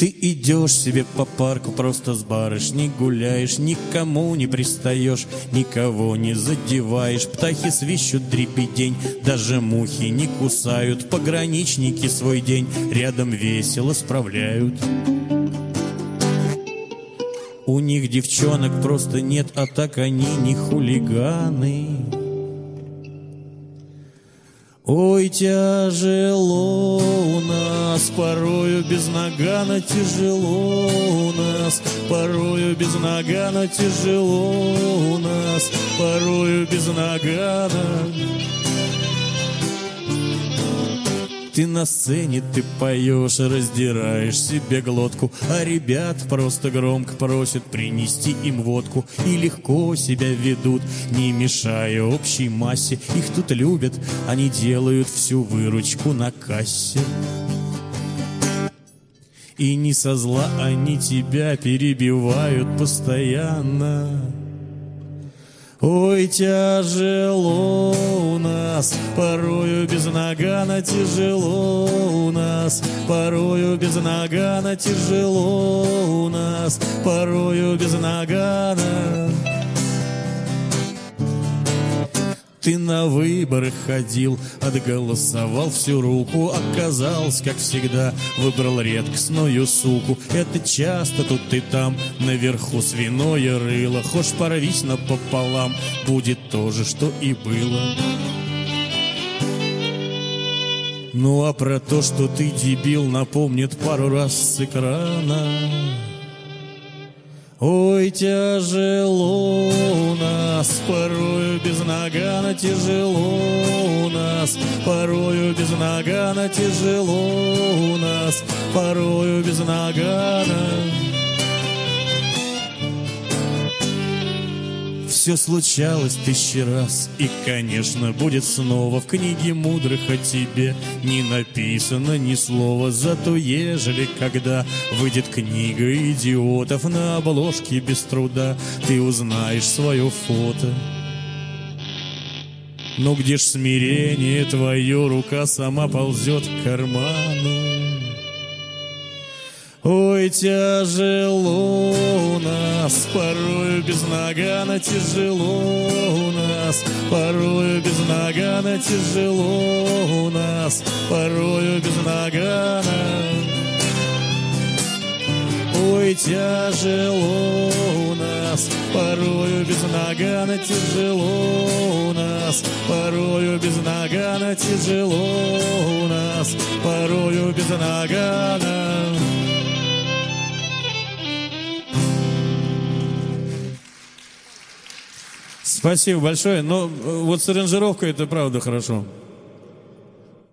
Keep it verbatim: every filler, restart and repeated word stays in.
Ты идешь себе по парку просто с барышней гуляешь, никому не пристаешь, никого не задеваешь. Птахи свищут дребедень, даже мухи не кусают. Пограничники свой день рядом весело справляют. У них девчонок просто нет, а так они не хулиганы. Ой, тяжело у нас, порою без нагана тяжело у нас, порою без нагана тяжело у нас, порою без нагана. Ты на сцене, ты поешь, раздираешь себе глотку, а ребят просто громко просят принести им водку и легко себя ведут, не мешая общей массе. Их тут любят, они делают всю выручку на кассе. И не со зла они тебя перебивают постоянно. Ой, тяжело у нас, порою без нагана тяжело у нас, порою без нагана тяжело у нас, порою без нагана. Ты на выборы ходил, отголосовал всю руку, оказался, как всегда, выбрал редкостную суку. Это часто тут и там, наверху свиное рыло, хошь порвись напополам, будет то же, что и было. Ну а про то, что ты дебил, напомнит пару раз с экрана. Ой, тяжело у нас, порою без нагана тяжело у нас, порою без нагана тяжело у нас, порою без нагана. Все случалось тысячи раз, и, конечно, будет снова. В книге мудрых о тебе не написано ни слова. Зато ежели когда выйдет книга идиотов, на обложке без труда ты узнаешь свое фото. Но где ж смирение твое, рука сама ползет к карману. Ой, тяжело у нас, порою без нагана тяжело у нас, порою без нагана тяжело у нас, порою без нагана. Ой, тяжело у нас, порою без нагана тяжело у нас, порою без нагана тяжело у нас, порою без нагана. Спасибо большое. Но вот с аранжировкой это правда хорошо.